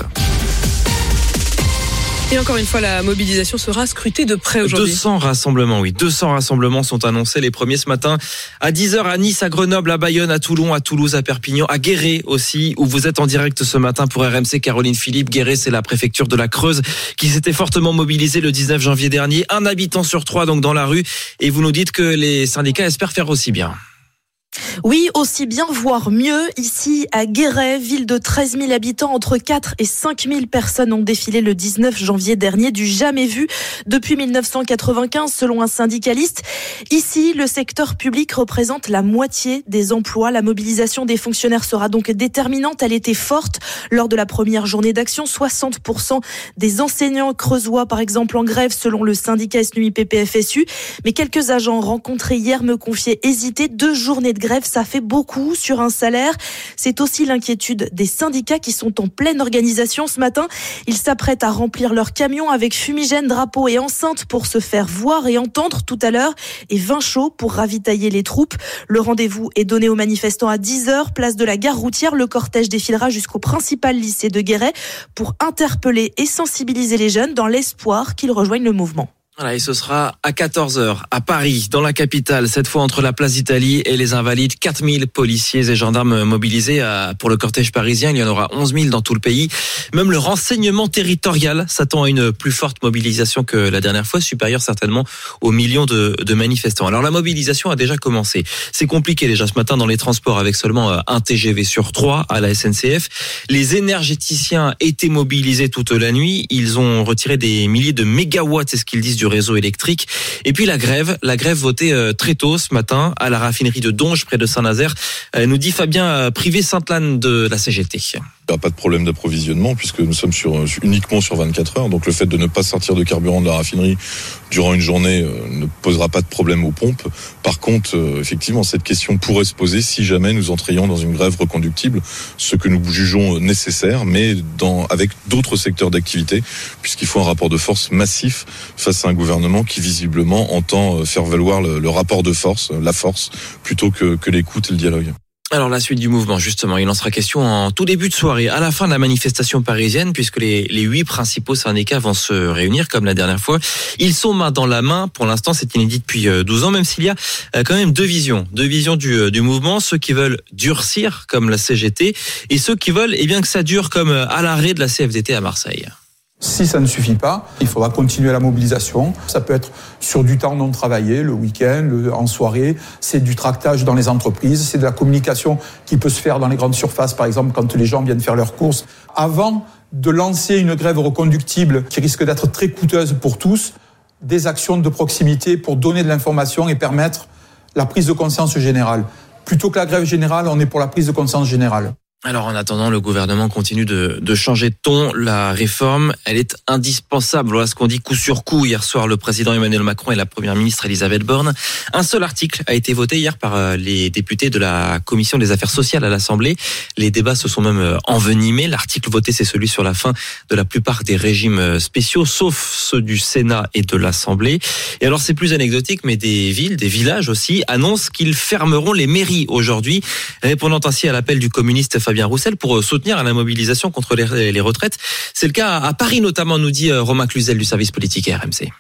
Et encore une fois, la mobilisation sera scrutée de près aujourd'hui. 200 rassemblements, oui. 200 rassemblements sont annoncés. Les premiers ce matin à 10h à Nice, à Grenoble, à Bayonne, à Toulon, à Toulouse, à Perpignan, à Guéret aussi, où vous êtes en direct ce matin pour RMC. Caroline Philippe. Guéret, c'est la préfecture de la Creuse qui s'était fortement mobilisée le 19 janvier dernier. Un habitant sur 3 donc dans la rue. Et vous nous dites que les syndicats espèrent faire aussi bien. Oui, aussi bien, voire mieux. Ici, à Guéret, ville de 13 000 habitants, entre 4 et 5 000 personnes ont défilé le 19 janvier dernier, du jamais vu depuis 1995, selon un syndicaliste. Ici, le secteur public représente la moitié des emplois. La mobilisation des fonctionnaires sera donc déterminante. Elle était forte lors de la première journée d'action. 60% des enseignants creusois, par exemple, en grève, selon le syndicat SNUI-PPFSU. Mais quelques agents rencontrés hier me confiaient hésiter. 2 journées de grève, ça fait beaucoup sur un salaire. C'est aussi l'inquiétude des syndicats qui sont en pleine organisation ce matin. Ils s'apprêtent à remplir leurs camions avec fumigènes, drapeaux et enceintes pour se faire voir et entendre tout à l'heure, et vin chaud pour ravitailler les troupes. Le rendez-vous est donné aux manifestants à 10h, place de la gare routière. Le cortège défilera jusqu'au principal lycée de Guéret pour interpeller et sensibiliser les jeunes dans l'espoir qu'ils rejoignent le mouvement. Voilà, et ce sera à 14h à Paris, dans la capitale, cette fois entre la place d'Italie et les Invalides. 4000 policiers et gendarmes mobilisés pour le cortège parisien. Il y en aura 11 000 dans tout le pays. Même le renseignement territorial s'attend à une plus forte mobilisation que la dernière fois, supérieure certainement aux millions de manifestants. Alors la mobilisation a déjà commencé. C'est compliqué déjà ce matin dans les transports avec seulement un TGV sur 3 à la SNCF. Les énergéticiens étaient mobilisés toute la nuit. Ils ont retiré des milliers de mégawatts, c'est ce qu'ils disent, du réseau électrique. Et puis la grève votée très tôt ce matin à la raffinerie de Donge près de Saint-Nazaire, nous dit Fabien Privé-Sainte-Lanne de la CGT. Il n'y a pas de problème d'approvisionnement puisque nous sommes uniquement sur 24 heures. Donc le fait de ne pas sortir de carburant de la raffinerie durant une journée ne posera pas de problème aux pompes. Par contre, effectivement, cette question pourrait se poser si jamais nous entrions dans une grève reconductible, ce que nous jugeons nécessaire, mais avec d'autres secteurs d'activité, puisqu'il faut un rapport de force massif face à un gouvernement qui visiblement entend faire valoir le rapport de force, la force, plutôt que l'écoute et le dialogue. Alors la suite du mouvement, justement, il en sera question en tout début de soirée, à la fin de la manifestation parisienne, puisque les 8 principaux syndicats vont se réunir comme la dernière fois. Ils sont main dans la main. Pour l'instant, c'est inédit depuis 12 ans, même s'il y a quand même deux visions du mouvement. Ceux qui veulent durcir, comme la CGT, et ceux qui veulent que ça dure, comme à l'arrêt de la CFDT à Marseille. Si ça ne suffit pas, il faudra continuer la mobilisation. Ça peut être sur du temps non travaillé, le week-end, en soirée. C'est du tractage dans les entreprises. C'est de la communication qui peut se faire dans les grandes surfaces, par exemple, quand les gens viennent faire leurs courses. Avant de lancer une grève reconductible qui risque d'être très coûteuse pour tous, des actions de proximité pour donner de l'information et permettre la prise de conscience générale. Plutôt que la grève générale, on est pour la prise de conscience générale. Alors en attendant, le gouvernement continue de changer de ton. La réforme, elle est indispensable. Voilà ce qu'on dit coup sur coup. Hier soir, le président Emmanuel Macron et la première ministre Elisabeth Borne. Un seul article a été voté hier par les députés de la Commission des affaires sociales à l'Assemblée. Les débats se sont même envenimés. L'article voté, c'est celui sur la fin de la plupart des régimes spéciaux, sauf ceux du Sénat et de l'Assemblée. Et alors c'est plus anecdotique, mais des villes, des villages aussi, annoncent qu'ils fermeront les mairies aujourd'hui, répondant ainsi à l'appel du communiste Fabien Roussel pour soutenir la mobilisation contre les retraites. C'est le cas à Paris notamment, nous dit Romain Cluzel du service politique RMC.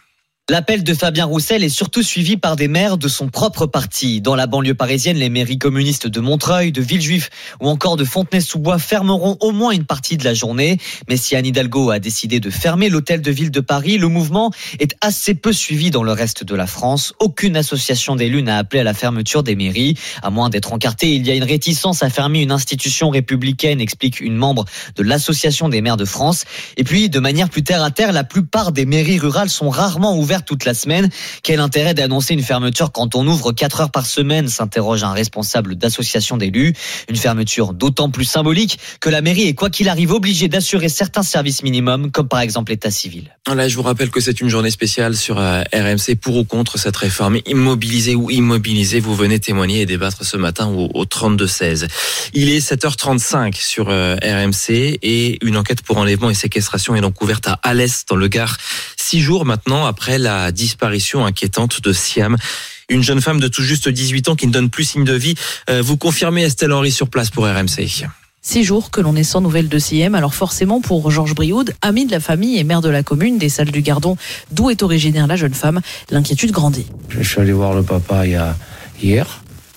L'appel de Fabien Roussel est surtout suivi par des maires de son propre parti. Dans la banlieue parisienne, les mairies communistes de Montreuil, de Villejuif ou encore de Fontenay-sous-Bois fermeront au moins une partie de la journée. Mais si Anne Hidalgo a décidé de fermer l'hôtel de ville de Paris, le mouvement est assez peu suivi dans le reste de la France. Aucune association d'élus n'a appelé à la fermeture des mairies. À moins d'être encarté, il y a une réticence à fermer une institution républicaine, explique une membre de l'Association des maires de France. Et puis, de manière plus terre à terre, la plupart des mairies rurales sont rarement ouvertes toute la semaine. Quel intérêt d'annoncer une fermeture quand on ouvre 4 heures par semaine, s'interroge un responsable d'association d'élus. Une fermeture d'autant plus symbolique que la mairie est quoi qu'il arrive obligée d'assurer certains services minimums, comme par exemple l'état civil. Là, je vous rappelle que c'est une journée spéciale sur RMC pour ou contre cette réforme. Immobilisé ou immobilisé, vous venez témoigner et débattre ce matin au 32-16. Il est 7h35 sur RMC et une enquête pour enlèvement et séquestration est donc ouverte à Alès dans le Gard. 6 jours maintenant après la disparition inquiétante de Siam. Une jeune femme de tout juste 18 ans qui ne donne plus signe de vie. Vous confirmez Estelle Henry sur place pour RMC. 6 jours que l'on est sans nouvelles de Siam. Alors forcément, pour Georges Brioude, ami de la famille et maire de la commune des Salles du Gardon, d'où est originaire la jeune femme, l'inquiétude grandit. Je suis allé voir le papa hier.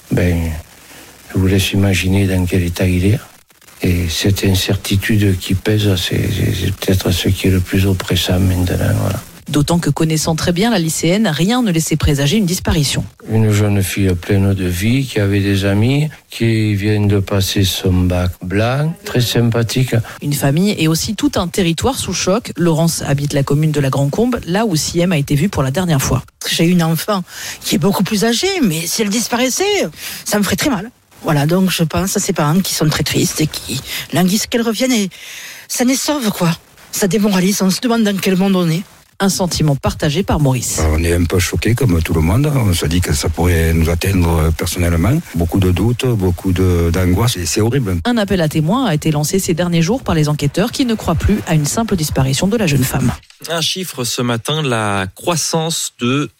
Je vous laisse imaginer dans quel état il est. Et cette incertitude qui pèse, c'est peut-être ce qui est le plus oppressant maintenant. Voilà. D'autant que connaissant très bien la lycéenne, rien ne laissait présager une disparition. Une jeune fille pleine de vie, qui avait des amis, qui vient de passer son bac blanc, très sympathique. Une famille et aussi tout un territoire sous choc. Laurence habite la commune de la Grand-Combe, là où Siam a été vue pour la dernière fois. J'ai une enfant qui est beaucoup plus âgée, mais si elle disparaissait, ça me ferait très mal. Voilà, donc je pense à ses parents qui sont très tristes et qui languissent qu'elle revienne. Et ça les sauve, quoi. Ça démoralise, on se demande dans quel monde on est. Un sentiment partagé par Maurice. On est un peu choqués comme tout le monde. On se dit que ça pourrait nous atteindre personnellement. Beaucoup de doutes, beaucoup d'angoisse et c'est horrible. Un appel à témoins a été lancé ces derniers jours par les enquêteurs qui ne croient plus à une simple disparition de la jeune femme. Un chiffre ce matin, la croissance de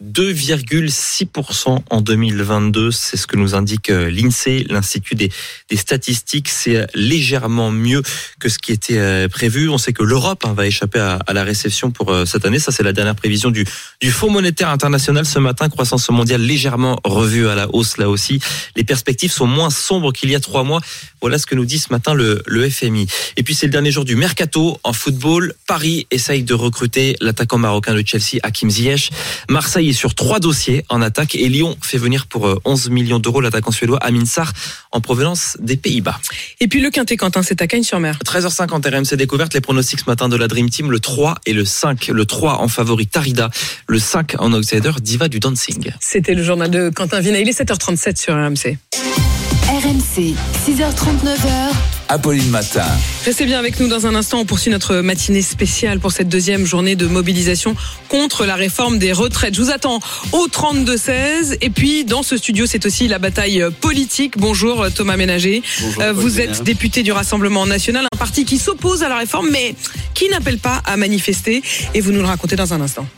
2,6% en 2022. C'est ce que nous indique l'INSEE, l'Institut des statistiques. C'est légèrement mieux que ce qui était prévu. On sait que l'Europe va échapper à la récession pour cette année. Ça, c'est la dernière prévision du Fonds monétaire international ce matin. Croissance mondiale légèrement revue à la hausse là aussi. Les perspectives sont moins sombres qu'il y a 3 mois. Voilà ce que nous dit ce matin le FMI. Et puis, c'est le dernier jour du mercato en football. Paris essaye de recruter l'attaquant marocain de Chelsea, Hakim Ziyech. Marseille est sur 3 dossiers en attaque et Lyon fait venir pour 11 millions d'euros l'attaquant suédois Amin Sarr en provenance des Pays-Bas. Et puis le Quintet, Quentin, c'est à Cagnes-sur-Mer. 13h50 RMC découverte, les pronostics ce matin de la Dream Team, le 3 et le 5. Le 3 en favori Tarida, le 5 en outsider Diva du Dancing. C'était le journal de Quentin Vinet. Il est 7h37 sur RMC. RMC, 6h39. Apolline Matin. Restez bien avec nous dans un instant. On poursuit notre matinée spéciale pour cette deuxième journée de mobilisation contre la réforme des retraites. Je vous attends au 32-16. Et puis, dans ce studio, c'est aussi la bataille politique. Bonjour Thomas Ménager. Bonjour, vous êtes député du Rassemblement National, un parti qui s'oppose à la réforme, mais qui n'appelle pas à manifester. Et vous nous le racontez dans un instant.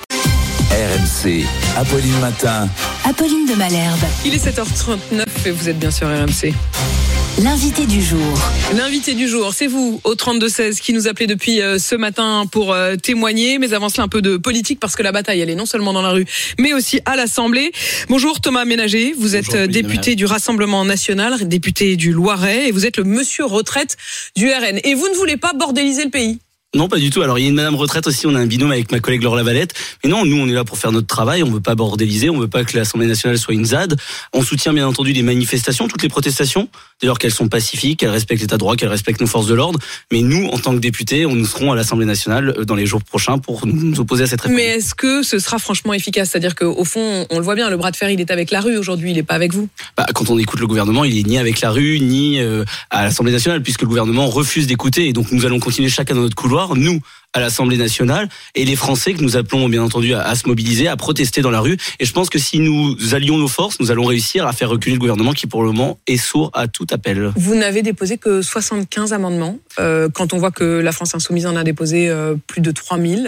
RMC, Apolline Matin. Apolline de Malherbe. Il est 7h39 et vous êtes bien sûr RMC. L'invité du jour. L'invité du jour, c'est vous, au 32-16, qui nous appelez depuis ce matin pour témoigner. Mais avant cela, un peu de politique, parce que la bataille, elle est non seulement dans la rue, mais aussi à l'Assemblée. Bonjour Thomas Ménager, vous êtes député du Rassemblement National, député du Loiret, et vous êtes le monsieur retraite du RN. Et vous ne voulez pas bordéliser le pays ? Non, pas du tout. Alors, il y a une madame retraite aussi, on a un binôme avec ma collègue Laure Lavalette. Mais non, nous, on est là pour faire notre travail, on veut pas bordéliser, on veut pas que l'Assemblée nationale soit une ZAD. On soutient bien entendu les manifestations, toutes les protestations, dès lors qu'elles sont pacifiques, qu'elles respectent l'état de droit, qu'elles respectent nos forces de l'ordre. Mais nous, en tant que députés, nous serons à l'Assemblée nationale dans les jours prochains pour nous opposer à cette réforme. Mais est-ce que ce sera franchement efficace ? C'est-à-dire qu'au fond, on le voit bien, le bras de fer, il est avec la rue aujourd'hui, il n'est pas avec vous. Quand on écoute le gouvernement, il est ni avec la rue, ni à l'Assemblée nationale, puisque le gouvernement refuse d'écouter. Et donc, nous allons continuer chacun dans notre couloir, nous, à l'Assemblée nationale, et les Français que nous appelons bien entendu à se mobiliser, à protester dans la rue. Et je pense que si nous allions nos forces, nous allons réussir à faire reculer le gouvernement qui pour le moment est sourd à tout appel. Vous n'avez déposé que 75 amendements, quand on voit que la France Insoumise en a déposé plus de 3000.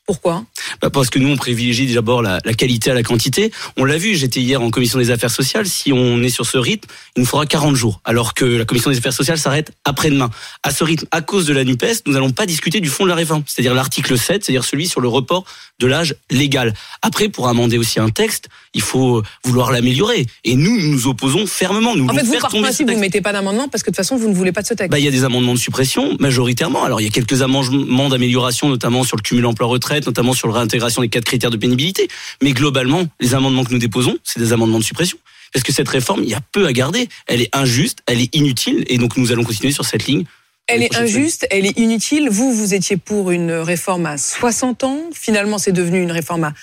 Pourquoi ? Parce que nous, on privilégie d'abord la qualité à la quantité. On l'a vu, j'étais hier en commission des affaires sociales. Si on est sur ce rythme, il nous faudra 40 jours. Alors que la commission des affaires sociales s'arrête après-demain. À ce rythme, à cause de la NUPES, nous n'allons pas discuter du fond de la réforme. C'est-à-dire l'article 7, c'est-à-dire celui sur le report de l'âge légal. Après, pour amender aussi un texte, il faut vouloir l'améliorer. Et nous nous opposons fermement. Nous en fait, vous, faire par tomber principe, vous ne mettez pas d'amendement parce que de toute façon, vous ne voulez pas de ce texte. Il y a des amendements de suppression, majoritairement. Alors, il y a quelques amendements d'amélioration, notamment sur le cumul emploi-retraite, notamment sur la réintégration des 4 critères de pénibilité. Mais globalement, les amendements que nous déposons, c'est des amendements de suppression. Parce que cette réforme, il y a peu à garder. Elle est injuste, elle est inutile. Et donc, nous allons continuer sur cette ligne. Elle est injuste, elle est inutile. Vous étiez pour une réforme à 60 ans. Finalement, c'est devenu une réforme à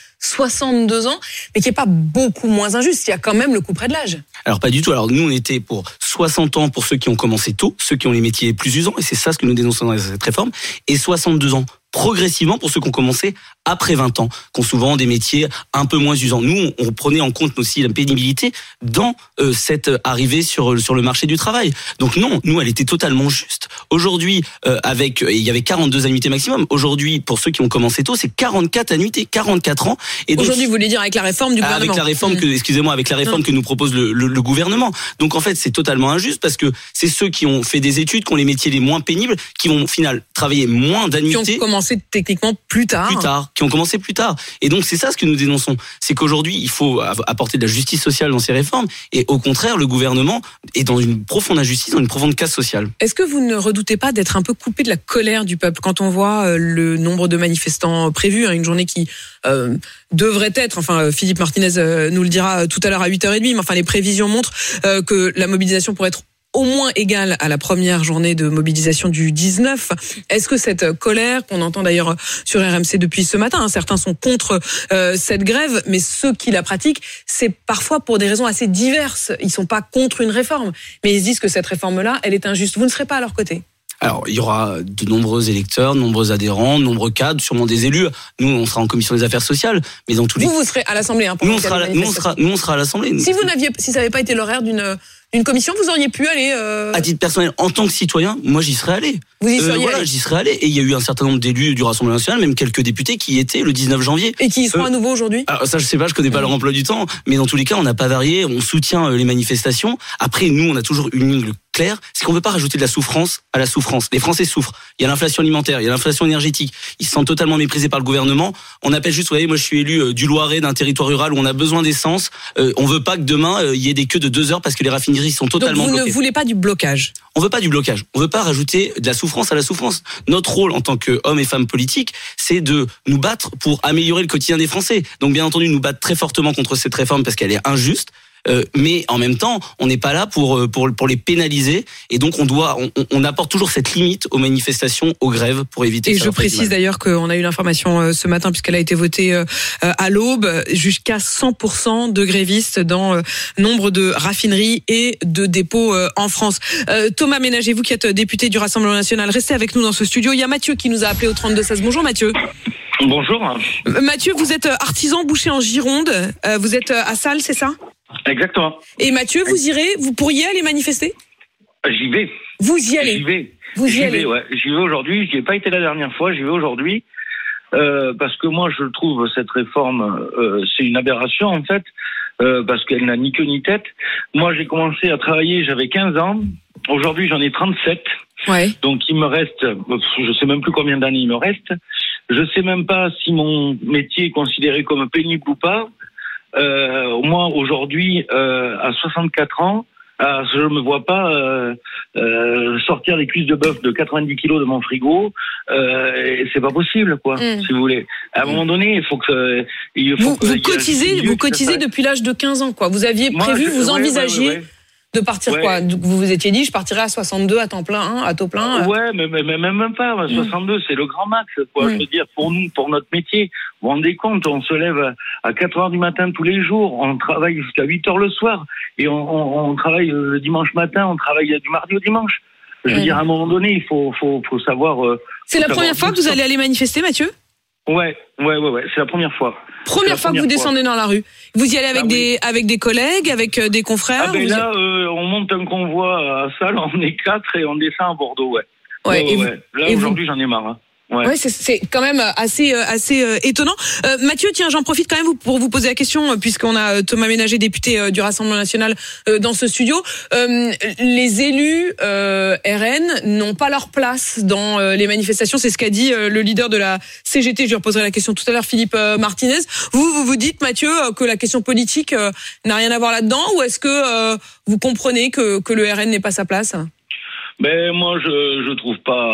62 ans, mais qui n'est pas beaucoup moins injuste. Il y a quand même le coup près de l'âge. Alors, pas du tout. Alors, nous, on était pour 60 ans pour ceux qui ont commencé tôt, ceux qui ont les métiers plus usants, et c'est ça ce que nous dénonçons dans cette réforme, et 62 ans progressivement pour ceux qui ont commencé après 20 ans, qui ont souvent des métiers un peu moins usants. Nous, on prenait en compte aussi la pénibilité dans cette arrivée sur le marché du travail. Donc non, nous, elle était totalement juste. Aujourd'hui, il y avait 42 annuités maximum. Aujourd'hui, pour ceux qui ont commencé tôt, c'est 44 annuités, 44 ans. Et donc, aujourd'hui, vous voulez dire avec la réforme du gouvernement ? Avec la réforme que nous propose le gouvernement. Donc en fait, c'est totalement injuste parce que c'est ceux qui ont fait des études, qui ont les métiers les moins pénibles, qui vont au final travailler moins d'annuités. Qui ont commencé techniquement plus tard. Qui ont commencé plus tard. Et donc c'est ça ce que nous dénonçons. C'est qu'aujourd'hui, il faut apporter de la justice sociale dans ces réformes. Et au contraire, le gouvernement est dans une profonde injustice, dans une profonde casse sociale. Est-ce que vous ne redoutez pas d'être un peu coupé de la colère du peuple quand on voit le nombre de manifestants prévus, une journée qui devrait être, Philippe Martinez nous le dira tout à l'heure à 8h30, mais les prévisions montrent que la mobilisation pourrait être au moins égale à la première journée de mobilisation du 19. Est-ce que cette colère, qu'on entend d'ailleurs sur RMC depuis ce matin, certains sont contre cette grève, mais ceux qui la pratiquent, c'est parfois pour des raisons assez diverses. Ils sont pas contre une réforme, mais ils se disent que cette réforme-là, elle est injuste. Vous ne serez pas à leur côté ? Alors, il y aura de nombreux électeurs, de nombreux adhérents, de nombreux cadres, sûrement des élus. Nous, on sera en commission des affaires sociales, mais dans tous les... Vous serez à l'Assemblée, nous, on sera à l'Assemblée. Si ça n'avait pas été l'horaire d'une commission, vous auriez pu aller... À titre personnel, en tant que citoyen, moi, j'y serais allé. Vous y seriez allé ? J'y serais allé. Et il y a eu un certain nombre d'élus du Rassemblement national, même quelques députés qui y étaient le 19 janvier. Et qui y sont à nouveau aujourd'hui ? Alors ça, je sais pas, je connais pas leur emploi du temps, mais dans tous les cas, on n'a pas varié, on soutient les manifestations. Après, nous, on a toujours une ligne claire, c'est qu'on veut pas rajouter de la souffrance à la souffrance. Les Français souffrent. Il y a l'inflation alimentaire, il y a l'inflation énergétique. Ils se sentent totalement méprisés par le gouvernement. On appelle juste, vous voyez, moi je suis élu du Loiret, d'un territoire rural où on a besoin d'essence. On veut pas que demain il y ait des queues de 2 heures parce que les raffineries sont totalement bloquées. Donc vous ne voulez pas du blocage ? On veut pas du blocage. On veut pas rajouter de la souffrance à la souffrance. Notre rôle en tant qu'hommes et femmes politiques, c'est de nous battre pour améliorer le quotidien des Français. Donc bien entendu, nous battre très fortement contre cette réforme parce qu'elle est injuste. Mais en même temps, on n'est pas là pour les pénaliser, et donc on apporte toujours cette limite aux manifestations, aux grèves, pour éviter. Et je précise d'ailleurs qu'on a eu l'information ce matin, puisqu'elle a été votée à l'aube, jusqu'à 100% de grévistes dans nombre de raffineries et de dépôts en France. Thomas Ménager, vous qui êtes député du Rassemblement national, restez avec nous dans ce studio. Il y a Mathieu qui nous a appelé au 32-16. Bonjour Mathieu. Bonjour. Mathieu, vous êtes artisan boucher en Gironde. Vous êtes à Salles, c'est ça ? Exactement. Et Mathieu, vous pourriez aller manifester ? J'y vais. Vous y allez ? J'y vais, ouais. J'y vais aujourd'hui. J'y ai pas été la dernière fois. J'y vais aujourd'hui parce que moi, je trouve cette réforme, c'est une aberration en fait, parce qu'elle n'a ni queue ni tête. Moi, j'ai commencé à travailler, j'avais 15 ans. Aujourd'hui, j'en ai 37. Ouais. Donc, il me reste, je sais même plus combien d'années il me reste. Je sais même pas si mon métier est considéré comme pénible ou pas. Moi, aujourd'hui, à 64 ans, je me vois pas sortir des cuisses de bœuf de 90 kilos de mon frigo. C'est pas possible, quoi, si vous voulez. À un moment donné, il faut que... Vous cotisez depuis l'âge de 15 ans, quoi. Vous aviez prévu, vous envisagiez... De partir quoi ? Vous vous étiez dit, je partirai à 62 à temps plein, à taux plein. Ouais, mais même pas. 62, c'est le grand max, quoi. Je veux dire, pour nous, pour notre métier, vous vous rendez compte, on se lève à 4 heures du matin tous les jours, on travaille jusqu'à 8 heures le soir, et on travaille le dimanche matin, on travaille du mardi au dimanche. Je veux dire, à un moment donné, il faut savoir. C'est la première fois que vous allez aller manifester, Mathieu ? Ouais, c'est la première fois. Première fois que vous descendez dans la rue. Vous y allez avec des collègues, avec des confrères. Là, on monte un convoi à Salles, on est 4 et on descend à Bordeaux, ouais. Là, aujourd'hui, j'en ai marre. Hein. Ouais, c'est quand même assez étonnant. Mathieu, tiens, j'en profite quand même pour vous poser la question, puisqu'on a Thomas Ménager, député du Rassemblement national, dans ce studio. Les élus RN n'ont pas leur place dans les manifestations. C'est ce qu'a dit le leader de la CGT. Je lui reposerai la question tout à l'heure, Philippe Martinez. Vous dites, Mathieu, que la question politique n'a rien à voir là-dedans, ou est-ce que vous comprenez que le RN n'est pas sa place ? Mais moi, je trouve pas,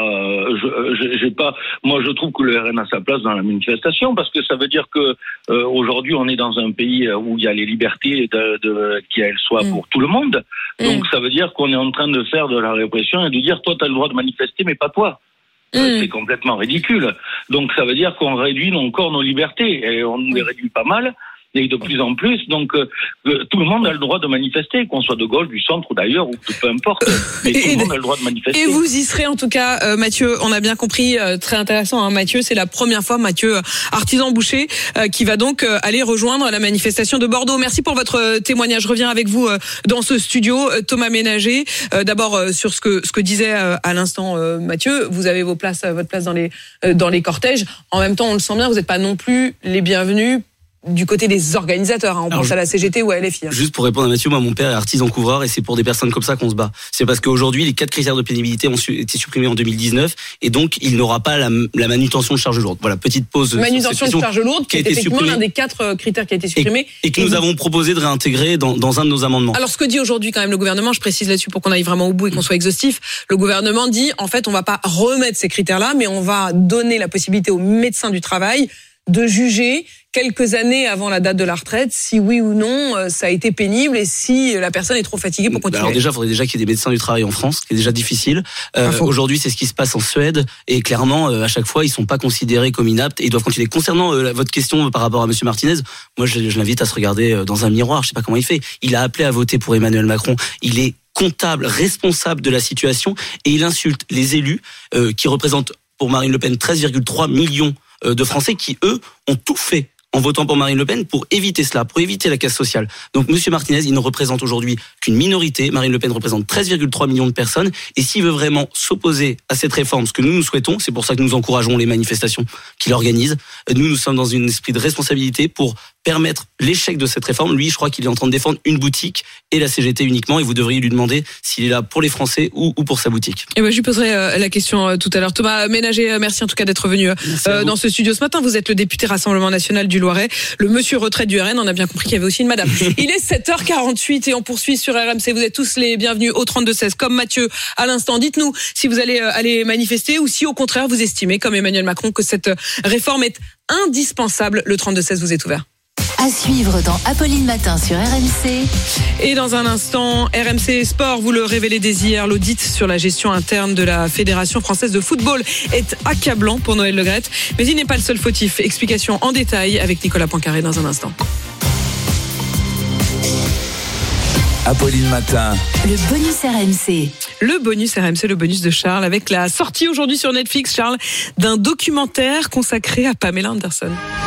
moi, je trouve que le RN a sa place dans la manifestation, parce que ça veut dire que aujourd'hui, on est dans un pays où il y a les libertés qu'elles soient pour tout le monde. Donc, ça veut dire qu'on est en train de faire de la répression et de dire, toi, t'as le droit de manifester, mais pas toi. C'est complètement ridicule. Donc, ça veut dire qu'on réduit encore nos libertés, et on les réduit pas mal. Et de plus en plus, donc tout le monde a le droit de manifester, qu'on soit de gauche, du centre ou d'ailleurs, ou peu importe, mais tout le monde a le droit de manifester. Et vous y serez en tout cas, Mathieu, on a bien compris, très intéressant, hein, Mathieu, c'est la première fois, Mathieu, artisan boucher, qui va donc aller rejoindre la manifestation de Bordeaux. Merci pour votre témoignage. Je reviens avec vous dans ce studio, Thomas Ménager. D'abord sur ce que disait à l'instant Mathieu, vous avez votre place dans les cortèges. En même temps, on le sent bien, vous n'êtes pas non plus les bienvenus du côté des organisateurs, hein. On pense à la CGT ou à LFI. Hein. Juste pour répondre à Mathieu, moi mon père est artisan couvreur et c'est pour des personnes comme ça qu'on se bat. C'est parce qu'aujourd'hui les 4 critères de pénibilité ont été supprimés en 2019 et donc il n'aura pas la manutention de charge lourde. Voilà, petite pause. Manutention de charge lourde qui est effectivement l'un des 4 critères qui a été supprimé. Et que nous avons proposé de réintégrer dans un de nos amendements. Alors ce que dit aujourd'hui quand même le gouvernement, je précise là-dessus pour qu'on aille vraiment au bout et qu'on soit exhaustif, le gouvernement dit en fait on va pas remettre ces critères-là, mais on va donner la possibilité aux médecins du travail de juger quelques années avant la date de la retraite si oui ou non ça a été pénible et si la personne est trop fatiguée pour continuer. Alors déjà, il faudrait déjà qu'il y ait des médecins du travail en France, ce qui est déjà difficile. Aujourd'hui, c'est ce qui se passe en Suède et clairement, à chaque fois, ils sont pas considérés comme inaptes et ils doivent continuer. Concernant votre question par rapport à Monsieur Martinez, moi, je l'invite à se regarder dans un miroir. Je sais pas comment il fait. Il a appelé à voter pour Emmanuel Macron. Il est comptable, responsable de la situation et il insulte les élus qui représentent pour Marine Le Pen 13,3 millions de Français qui, eux, ont tout fait en votant pour Marine Le Pen pour éviter cela, pour éviter la casse sociale. Donc Monsieur Martinez, il ne représente aujourd'hui qu'une minorité. Marine Le Pen représente 13,3 millions de personnes. Et s'il veut vraiment s'opposer à cette réforme, ce que nous souhaitons, c'est pour ça que nous encourageons les manifestations qu'il organise. Nous sommes dans un esprit de responsabilité pour permettre l'échec de cette réforme. Lui, je crois qu'il est en train de défendre une boutique et la CGT uniquement. Et vous devriez lui demander s'il est là pour les Français ou pour sa boutique. Et ben, je lui poserai la question tout à l'heure. Thomas Ménager, merci en tout cas d'être venu dans ce studio ce matin. Vous êtes le député Rassemblement national du Loiret, le monsieur retraite du RN. On a bien compris qu'il y avait aussi une madame. Il est 7h48 et on poursuit sur RMC. Vous êtes tous les bienvenus au 32-16. Comme Mathieu à l'instant, dites-nous si vous allez aller manifester ou si au contraire vous estimez, comme Emmanuel Macron, que cette réforme est indispensable. Le 32-16 vous est ouvert. À suivre dans Apolline Matin sur RMC. Et dans un instant, RMC Sport, vous le révélez dès hier, l'audit sur la gestion interne de la Fédération française de football est accablant pour Noël Le Graët. Mais il n'est pas le seul fautif. Explication en détail avec Nicolas Poincaré dans un instant. Apolline Matin. Le bonus RMC. Le bonus RMC, le bonus de Charles, avec la sortie aujourd'hui sur Netflix, Charles, d'un documentaire consacré à Pamela Anderson.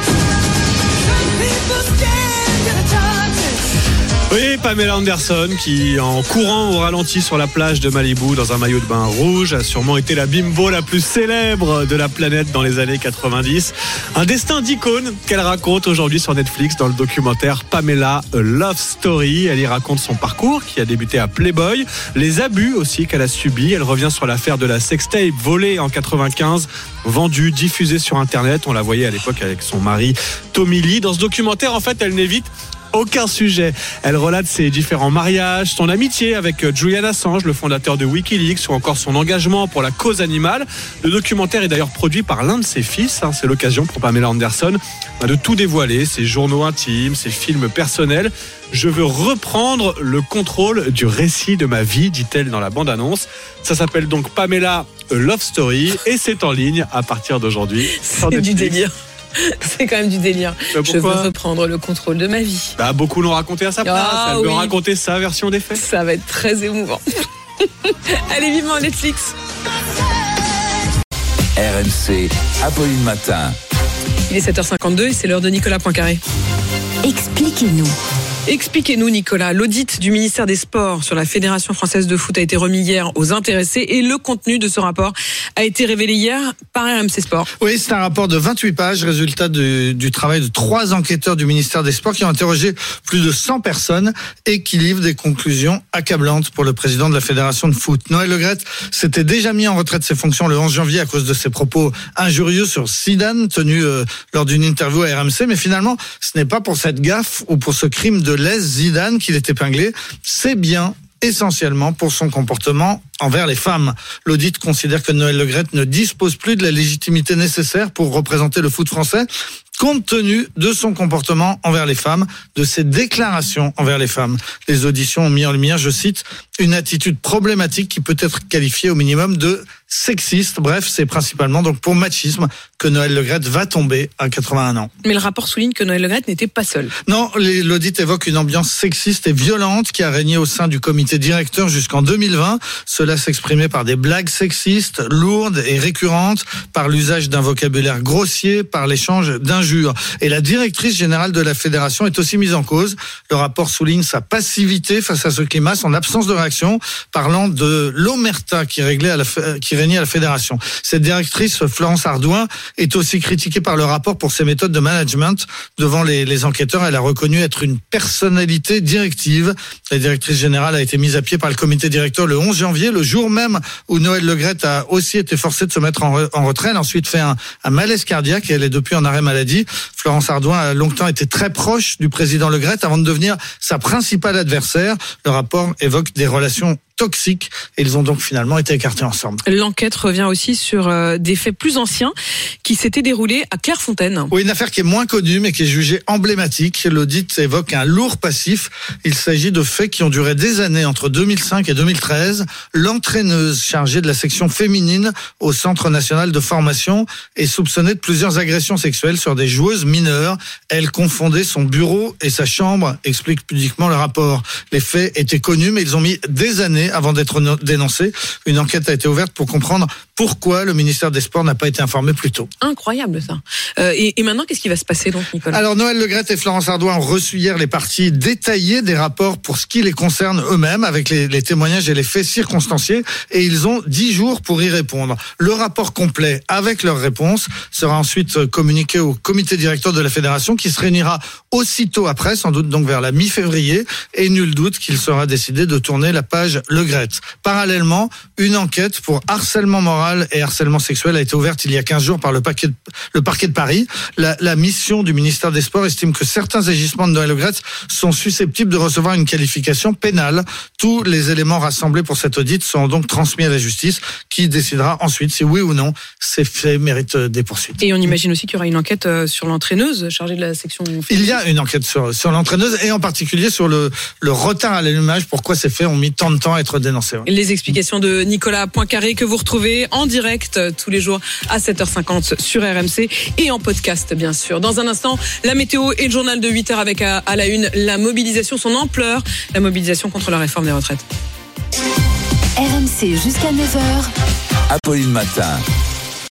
Oui, Pamela Anderson qui, en courant au ralenti sur la plage de Malibu dans un maillot de bain rouge, a sûrement été la bimbo la plus célèbre de la planète dans les années 90. Un destin d'icône qu'elle raconte aujourd'hui sur Netflix dans le documentaire Pamela, A Love Story. Elle y raconte son parcours qui a débuté à Playboy, les abus aussi qu'elle a subis. Elle revient sur l'affaire de la sextape volée en 95, vendue, diffusée sur Internet. On la voyait à l'époque avec son mari Tommy Lee. Dans ce documentaire, en fait, elle n'évite aucun sujet. Elle relate ses différents mariages, son amitié avec Julian Assange, le fondateur de Wikileaks, ou encore son engagement pour la cause animale. Le documentaire est d'ailleurs produit par l'un de ses fils. C'est l'occasion pour Pamela Anderson de tout dévoiler, ses journaux intimes, ses films personnels. Je veux reprendre le contrôle du récit de ma vie, dit-elle dans la bande-annonce. Ça s'appelle donc Pamela, A Love Story, et c'est en ligne à partir d'aujourd'hui. C'est du délire. C'est quand même du délire. Je veux reprendre le contrôle de ma vie. Beaucoup l'ont raconté à sa place. Elle veut raconter sa version des faits. Ça va être très émouvant. Allez, vivement Netflix. RMC, Apolline Matin. Il est 7h52 et c'est l'heure de Nicolas Poincaré. Expliquez-nous. Expliquez-nous, Nicolas. L'audit du ministère des Sports sur la Fédération française de foot a été remis hier aux intéressés et le contenu de ce rapport a été révélé hier par RMC Sport. Oui, c'est un rapport de 28 pages, résultat du travail de 3 enquêteurs du ministère des Sports qui ont interrogé plus de 100 personnes et qui livrent des conclusions accablantes pour le président de la Fédération de foot. Noël Le Graët s'était déjà mis en retrait de ses fonctions le 11 janvier à cause de ses propos injurieux sur Zidane tenus lors d'une interview à RMC, mais finalement, ce n'est pas pour cette gaffe ou pour ce crime de lèse Zidane qu'il est épinglé, c'est bien essentiellement pour son comportement envers les femmes. L'audit considère que Noël Le Graët ne dispose plus de la légitimité nécessaire pour représenter le foot français, compte tenu de son comportement envers les femmes, de ses déclarations envers les femmes. Les auditions ont mis en lumière, je cite, une attitude problématique qui peut être qualifiée au minimum de sexiste. Bref, c'est principalement donc pour machisme que Noël Le Graët va tomber à 81 ans. Mais le rapport souligne que Noël Le Graët n'était pas seul. Non, l'audit évoque une ambiance sexiste et violente qui a régné au sein du comité directeur jusqu'en 2020. Cela s'exprimait par des blagues sexistes, lourdes et récurrentes, par l'usage d'un vocabulaire grossier, par l'échange d'injures. Et la directrice générale de la fédération est aussi mise en cause. Le rapport souligne sa passivité face à ce climat, son absence de réaction, parlant de l'omerta qui régnait à la fédération. Cette directrice, Florence Ardouin, est aussi critiquée par le rapport pour ses méthodes de management. Devant les enquêteurs, elle a reconnu être une personnalité directive. La directrice générale a été mise à pied par le comité directeur le 11 janvier, le jour même où Noël Le Graët a aussi été forcé de se mettre en retrait. Elle a ensuite fait un malaise cardiaque et elle est depuis en arrêt maladie. Florence Ardouin a longtemps été très proche du président Le Graët avant de devenir sa principale adversaire. Le rapport évoque des relations toxiques et ils ont donc finalement été écartés ensemble. L'enquête revient aussi sur des faits plus anciens qui s'étaient déroulés à Clairefontaine. Oui, une affaire qui est moins connue mais qui est jugée emblématique. L'audit évoque un lourd passif. Il s'agit de faits qui ont duré des années entre 2005 et 2013. L'entraîneuse chargée de la section féminine au Centre national de formation est soupçonnée de plusieurs agressions sexuelles sur des joueuses mineures. Elle confondait son bureau et sa chambre, explique pudiquement le rapport. Les faits étaient connus mais ils ont mis des années avant d'être dénoncés. Une enquête a été ouverte pour comprendre pourquoi le ministère des Sports n'a pas été informé plus tôt. Incroyable ça. Et maintenant, qu'est-ce qui va se passer donc, Nicolas ? Alors Noël Le Graët et Florence Ardouin ont reçu hier les parties détaillées des rapports pour ce qui les concerne eux-mêmes, avec les témoignages et les faits circonstanciés, et ils ont 10 jours pour y répondre. Le rapport complet avec leurs réponses sera ensuite communiqué au comité directeur de la fédération qui se réunira aussitôt après, sans doute donc vers la mi-février, et nul doute qu'il sera décidé de tourner la page Le Graët. Parallèlement, une enquête pour harcèlement moral et harcèlement sexuel a été ouverte il y a 15 jours par le parquet de Paris. La mission du ministère des Sports estime que certains agissements de Noël Le Graët sont susceptibles de recevoir une qualification pénale. Tous les éléments rassemblés pour cet audit sont donc transmis à la justice qui décidera ensuite si oui ou non ces faits méritent des poursuites. Et on imagine aussi qu'il y aura une enquête sur l'entraîneuse chargée de la section féminine. Il y a une enquête sur l'entraîneuse et en particulier sur le retard à l'allumage, pourquoi ces faits ont mis tant de temps à être dénoncés. Ouais. Les explications de Nicolas Poincaré que vous retrouvez en direct tous les jours à 7h50 sur RMC et en podcast bien sûr. Dans un instant, la météo et le journal de 8h avec à la une la mobilisation, son ampleur, la mobilisation contre la réforme des retraites. RMC jusqu'à 9h. Apolline Matin.